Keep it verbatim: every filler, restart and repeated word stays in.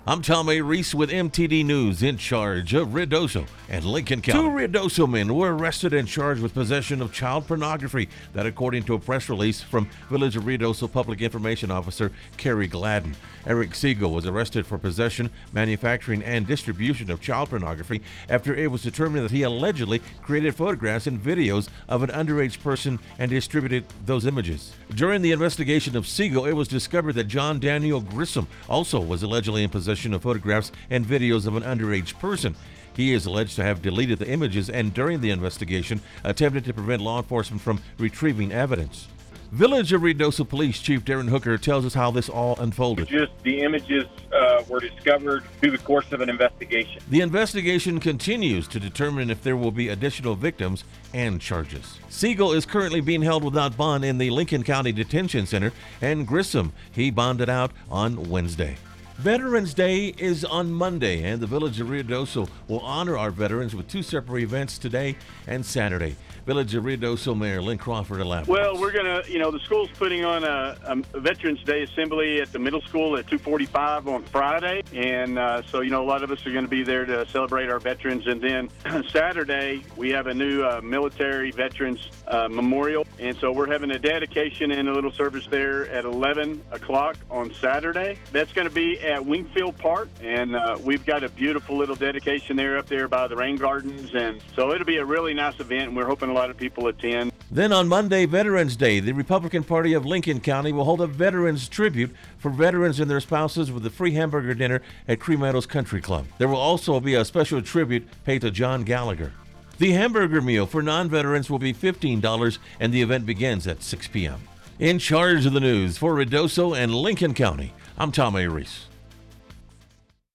I'm Tom A. Reese with M T D News, in charge of Ruidoso and Lincoln County. Two Ruidoso men were arrested and charged with possession of child pornography. That according to a press release from Village of Ruidoso Public Information Officer Kerry Gladden. Eric Siegel was arrested for possession, manufacturing, and distribution of child pornography after it was determined that he allegedly created photographs and videos of an underage person and distributed those images. During the investigation of Siegel, it was discovered that John Daniel Grissom also was allegedly in possession of photographs and videos of an underage person. He is alleged to have deleted the images and during the investigation attempted to prevent law enforcement from retrieving evidence. Village of Ruidoso Police Chief Darren Hooker tells us how this all unfolded. Just the images uh, were discovered through the course of an investigation. The investigation continues to determine if there will be additional victims and charges. Siegel is currently being held without bond in the Lincoln County Detention Center, and Grissom, he bonded out on Wednesday. Veterans Day is on Monday, and the Village of Ruidoso will honor our veterans with two separate events today and Saturday. Village of Ruidoso Mayor Lynn Crawford elaborates. Well, we're going to, you know, the school's putting on a, a Veterans Day assembly at the middle school at two forty-five on Friday. And uh, so, you know, a lot of us are going to be there to celebrate our veterans. And then Saturday, we have a new uh, military veterans uh, memorial. And so we're having a dedication and a little service there at eleven o'clock on Saturday. That's going to be at Wingfield Park. And uh, we've got a beautiful little dedication there up there by the rain gardens. And so it'll be a really nice event, and we're hoping a lot of people attend. Then on Monday, Veterans Day, the Republican Party of Lincoln County will hold a veterans tribute for veterans and their spouses with a free hamburger dinner at Cree Meadows Country Club. There will also be a special tribute paid to John Gallagher. The hamburger meal for non-veterans will be fifteen dollars, and the event begins at six p.m. In charge of the news for Ruidoso and Lincoln County, I'm Tom A. Reese.